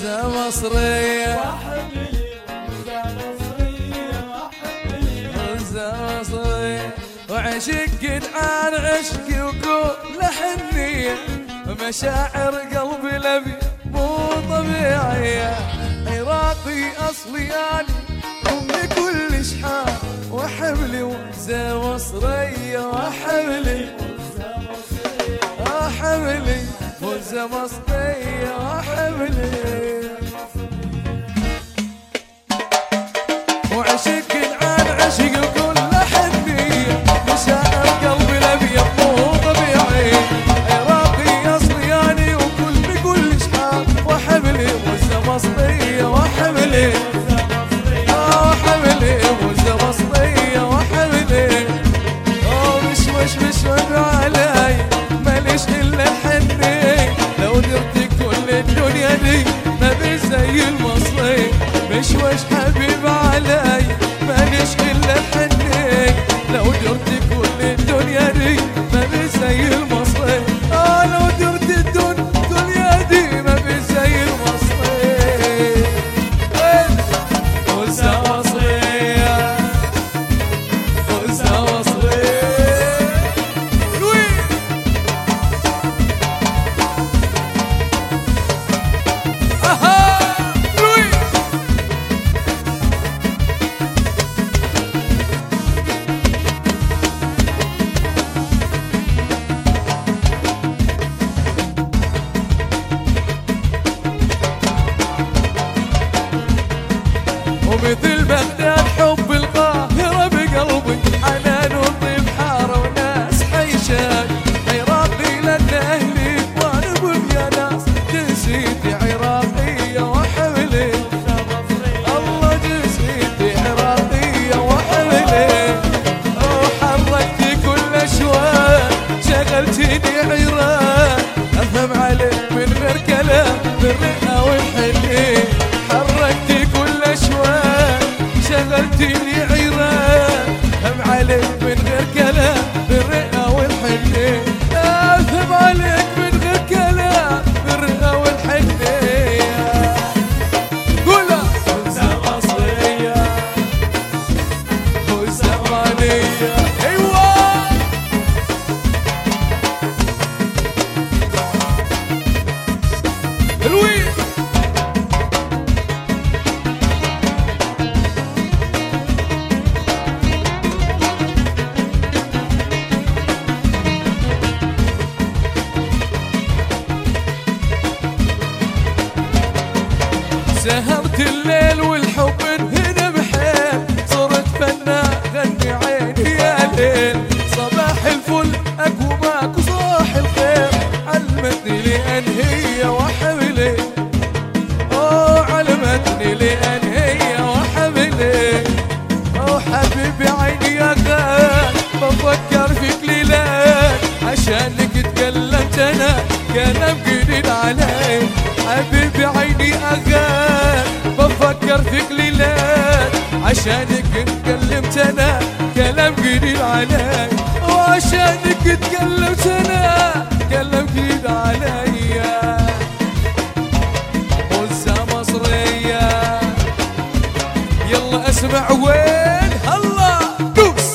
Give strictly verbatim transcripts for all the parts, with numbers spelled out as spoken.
وزة مصرية وزة مصرية وعشق عن عشقي وكل حنية ومشاعر قلبي لبي مو طبيعية عراقي أصلي أنا أمي كل شحال وحبلي وزة مصرية وحبلي وحبلي وزة مصرية وحبلي وعشق عن عشق وكل حنية مشاعر قلبي لبي مو طبيعي عراقي أصلي أنا وكل بكل شحال وحبلي وزة مصرية وحبلي وحبلي وزة مصرية وحبلي ومش مش مش علي ماليش إلا الحني لو درت كل الدنيا دي ما بي زي المصري مش وش حبيب علي ماليش إلا الحني لو درت كل الدنيا دي ما بي زي المصري آه لو درت الدنيا دي ما بي زي المصري وزة مصرية وزة مصرية ومثل بغداد حب القاهرة بقلبي حنان وطيب حارة وناس حيشان عراقي لأن أهلي وأنا بهم يا ناس جنسيتي عراقية وحبلي الله جنسيتي عراقية وحبلي وحركتي كل أشواق شغلتيني عراق أفهم عليك من غير كلام بالرئة والحنين حركتي كل أشواق شغلتيني عراق أفهم عليك من غير كلام بالرئة والحنين أفهم عليك من غير كلام بالرئة والحنين قولها وزة مصرية وزة مالية أيوة الوين سهرت الليل والحب هنا بحيل صرت فنان غني عيني يا ليل صباح الفل اكو ماكو صاح الخير علمتني لان هي وحبلي اوه علمتني لان هي وحبلي اوه حبيبي عيني يا غال بفكر فيك ليلات عشانك تكلمت انا كلام جديد علي حبيبي عيني أغان بفكر فيك ليلات عشانك اتكلمت أنا كلام جديد علي وعشانك اتكلمت أنا كلام جديد علي وزة مصرية يلا اسمع وين هلا دوس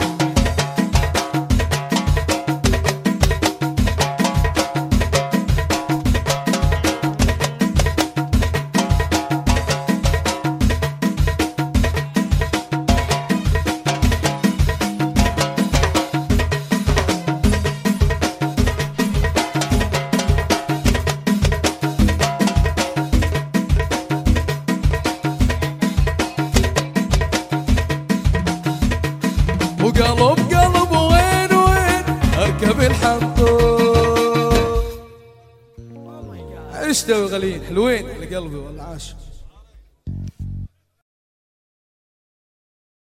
وقلب قلب وين وين اركب الحنطور. ايش تسوي غاليين حلوين لقلبي والله عاش.